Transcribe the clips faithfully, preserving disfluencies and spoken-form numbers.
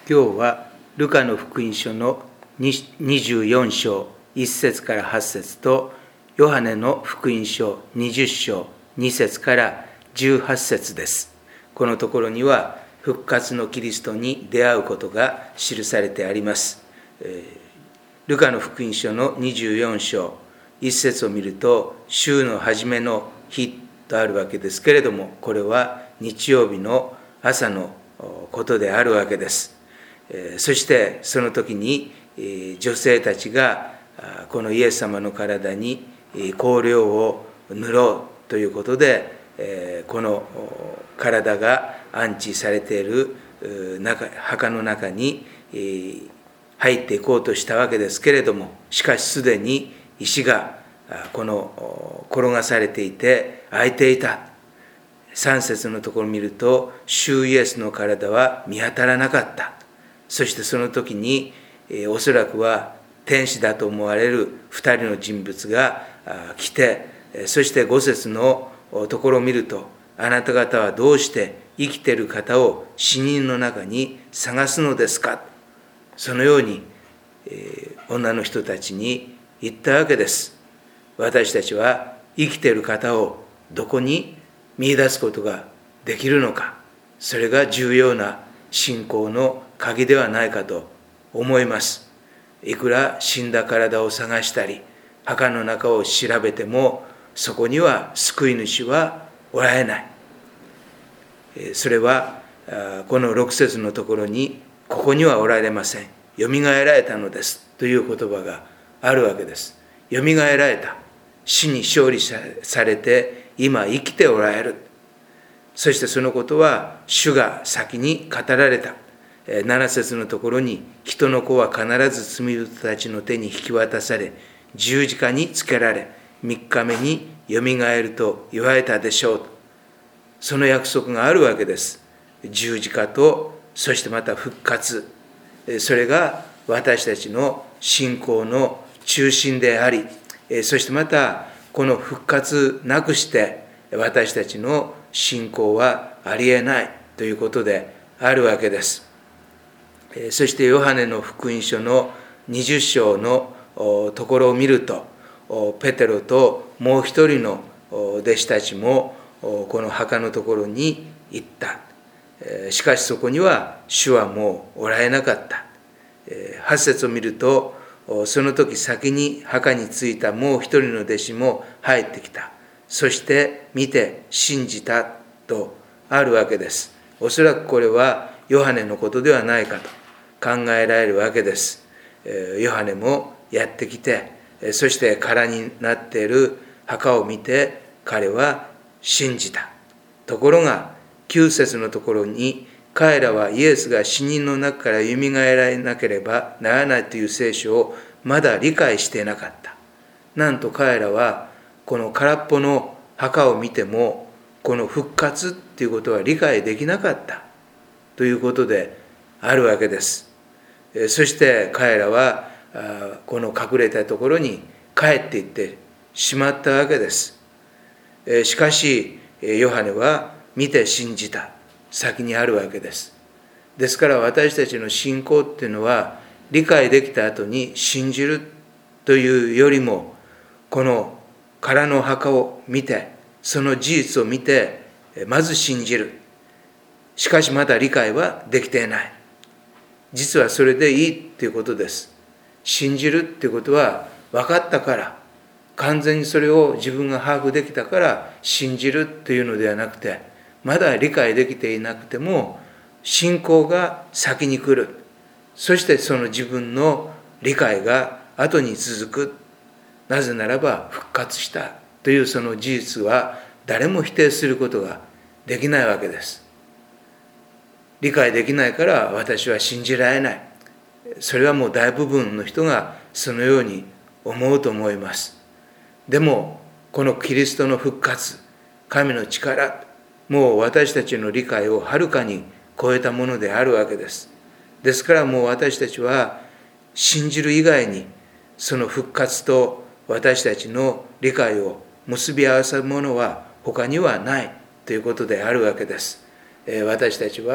今日はルカの福音書のにじゅうよん章いっ節からはち節とヨハネの福音書にじゅう章に節からじゅうはち節です。このところには復活のキリストに出会うことが記されてあります。ルカの福音書のにじゅうよん章いっ節を見ると、週の初めの日とあるわけですけれども、これは日曜日の朝のことであるわけです。そしてその時に女性たちがこのイエス様の体に香料を塗ろうということで、この体が安置されている中墓の中に入っていこうとしたわけですけれども、しかしすでに石がこの転がされていて開いていた。さん節のところを見ると、主イエスの体は見当たらなかった。そしてその時におそらくは天使だと思われる二人の人物が来て、そしてご節のところを見ると、あなた方はどうして生きている方を死人の中に探すのですか。そのように女の人たちに言ったわけです。私たちは生きている方をどこに見出すことができるのか。それが重要な信仰の鍵ではないかと思います。いくら死んだ体を探したり墓の中を調べても、そこには救い主はおられない。それはこのろく節のところに、ここにはおられません、よみがえられたのですという言葉があるわけです。よみがえられた、死に勝利されて今生きておられる。そしてそのことは主が先に語られた。なな節のところに、人の子は必ず罪人たちの手に引き渡され十字架につけられみっかめによみがえると言われたでしょう。その約束があるわけです。十字架と、そしてまた復活、それが私たちの信仰の中心であり、そしてまたこの復活なくして私たちの信仰はありえないということであるわけです。そしてヨハネの福音書のにじゅう章のところを見ると、ペテロともう一人の弟子たちもこの墓のところに行った。しかしそこには主はもうおられなかった。はち節を見ると、その時先に墓に着いたもう一人の弟子も入ってきた。そして見て信じたとあるわけです。おそらくこれはヨハネのことではないかと考えられるわけです。ヨハネもやってきて、そして空になっている墓を見て彼は信じた。ところがきゅう節のところに、彼らはイエスが死人の中からよみがえらなければならないという聖書をまだ理解していなかった。なんと彼らはこの空っぽの墓を見ても、この復活っていうことは理解できなかったということであるわけです。そして彼らはこの隠れたところに帰っていってしまったわけです。しかしヨハネは見て信じた、先にあるわけです。ですから私たちの信仰っていうのは、理解できた後に信じるというよりも、この空の墓を見て、その事実を見てまず信じる。しかしまだ理解はできていない。実はそれでいいということです。信じるっていうことは分かったから、完全にそれを自分が把握できたから信じるというのではなくて、まだ理解できていなくても信仰が先に来る。そしてその自分の理解が後に続く。なぜならば復活したというその事実は誰も否定することができないわけです。理解できないから私は信じられない。それはもう大部分の人がそのように思うと思います。でもこのキリストの復活、神の力、もう私たちの理解をはるかに超えたものであるわけです。ですからもう私たちは信じる以外にその復活と私たちの理解を結び合わせるものは他にはないということであるわけです。私たちは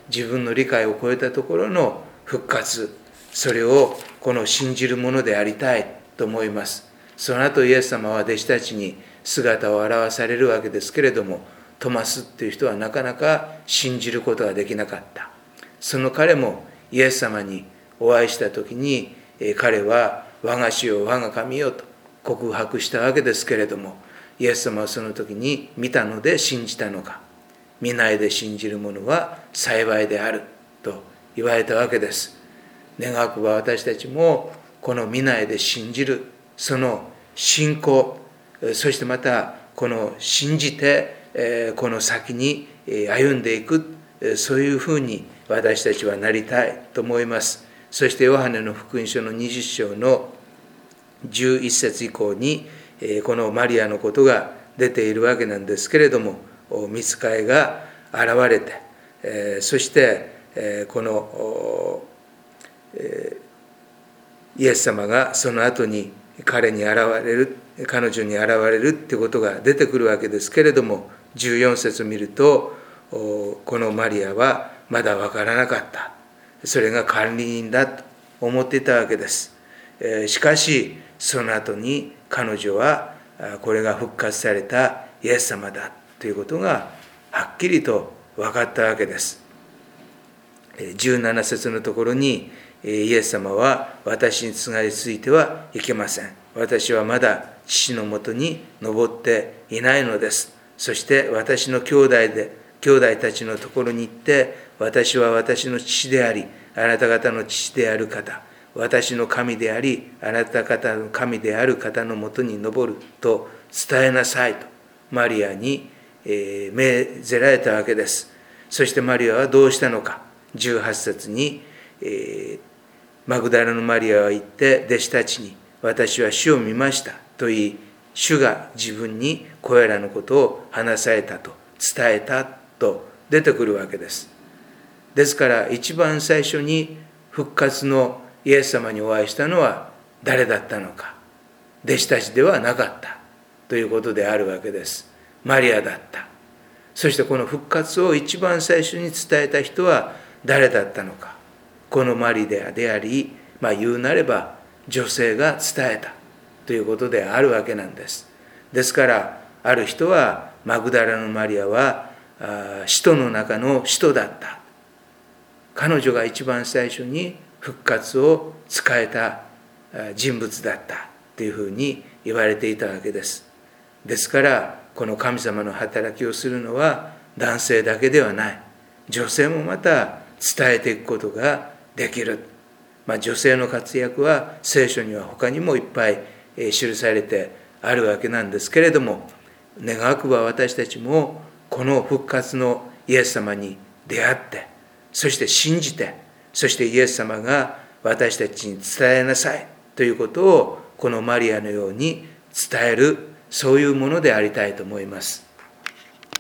自分の理解を超えたところの復活、それをこの信じるものでありたいと思います。その後イエス様は弟子たちに姿を現されるわけですけれども、トマスっていう人はなかなか信じることができなかった。その彼もイエス様にお会いした時に、彼は我が主よ我が神よと告白したわけですけれども、イエス様はその時に見たので信じたのか、見ないで信じる者は幸いであると言われたわけです。願わくば私たちもこの見ないで信じる、その信仰、そしてまたこの信じてこの先に歩んでいく、そういうふうに私たちはなりたいと思います。そしてヨハネの福音書のにじゅっ章のじゅういっ節以降にこのマリアのことが出ているわけなんですけれども、御使いが現れて、そしてこのイエス様がその後に彼に現れる、彼女に現れるっていうことが出てくるわけですけれども、じゅうよん節を見ると、このマリアはまだ分からなかった。それが管理人だと思っていたわけです。しかしその後に彼女はこれが復活されたイエス様だということがはっきりと分かったわけです。じゅうなな節のところに、イエス様は私にすがりついてはいけません。私はまだ父のもとに登っていないのです。そして私の兄弟で兄弟たちのところに行って、私は私の父であり、あなた方の父である方、私の神であり、あなた方の神である方のもとに登ると伝えなさいと、マリアに命ぜられたわけです。そしてマリアはどうしたのか。じゅうはち節に、マグダラのマリアは言って弟子たちに、私は主を見ましたと言い、主が自分にこれらのことを話されたと伝えたと出てくるわけです。ですから一番最初に復活のイエス様にお会いしたのは誰だったのか。弟子たちではなかったということであるわけです。マリアだった。そしてこの復活を一番最初に伝えた人は誰だったのか。このマリアであり、まあ言うなれば女性が伝えたということであるわけなんです。ですからある人はマグダラのマリアは使徒の中の使徒だった。彼女が一番最初に復活を使えた人物だったというふうに言われていたわけです。ですからこの神様の働きをするのは男性だけではない。女性もまた伝えていくことができる。まあ、女性の活躍は聖書には他にもいっぱい記されてあるわけなんですけれども、願わくば私たちもこの復活のイエス様に出会って、そして信じて、そしてイエス様が私たちに伝えなさいということをこのマリアのように伝える、そういうものでありたいと思います。